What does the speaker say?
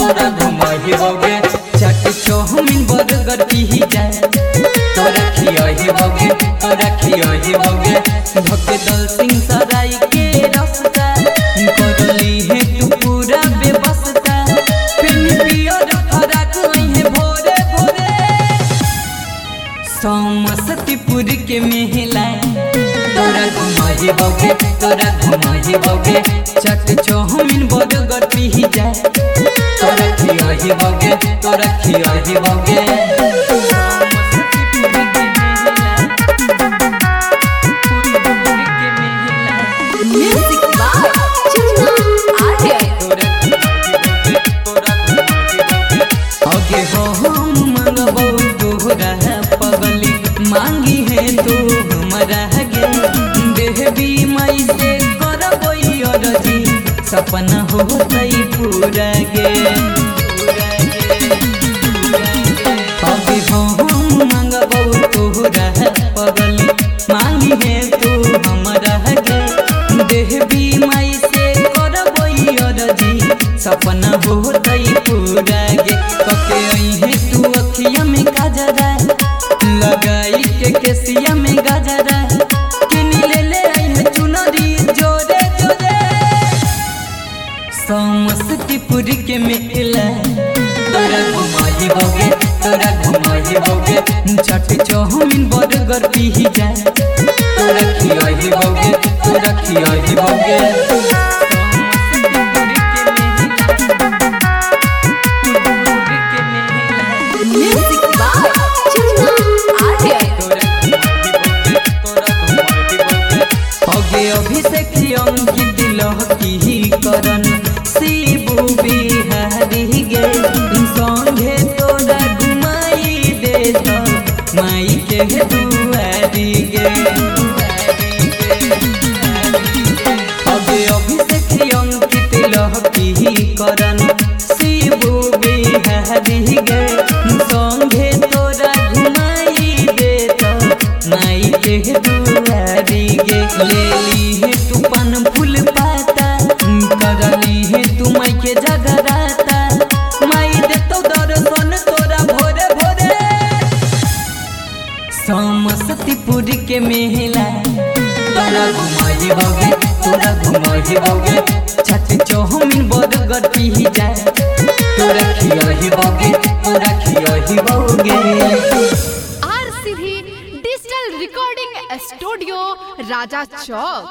तोरा घुमाही बगे चाट chow mein burger pizza तोरा खियाही बगे तोरा खियाही बगे धके दल सिंह सराय के रास्ता करली है तू पूरा बेबस्ता पिन पियर फराक है भोरे भोरे समस्तीपुर के मेला तोरा घुमाही बगे तोरा घुमाही बगे चाट चाउमीन बर्गर पिज्जा तोरा खियाही बगे तोरा खियाही बगे म्यूजिक बाय चुन्ना आर्या आगे हो हम मंगबो तोहरा पगली मांगी है तू हमरा गे देहबी मई से करबो अरजी सपना होतई पूरा गे आगे हो हम मंगबो तोहरा पगली मांगी है तू हमरा गे देहबी मई से करबो अरजी सपना होतई पूरा गे कके है तू अखिया में काजरा लगाई के केसिया में गाजरा किन ले आई है चुनरी जोरे जोरे समस्तीपुर के मेला तोरा घुमाही बगे तोरा घुमाही बगे चाट चाउमीन बर्गर पिज्जा तोरा खियाही बगे तोरा खियाही बगे म्यूजिक बाय चुन्ना आर्या आगे अभिषेक अंकित लहकी करन शिबू बिहारी गे संगे तोरा घुमाई दे माई के दुआरी गे आगे अभिषेक अंकित लहकी करन शिबू बिहारी गे संगे तोरा घुमाई दे माई के दुआरी गे लेली है तू पान फूल पाता करली है तू माई के जगराता माई दे तो दर्शन तोरा भोरे भोरे समस्तीपुर के मेला तोरा घुमाही बगे तोरा घुमाही बगे चाट चाउमीन बर्गर पिज्जा तोरा खियाही बगे तोरा खियाही बगे RCD digital recording studio Raja चौक।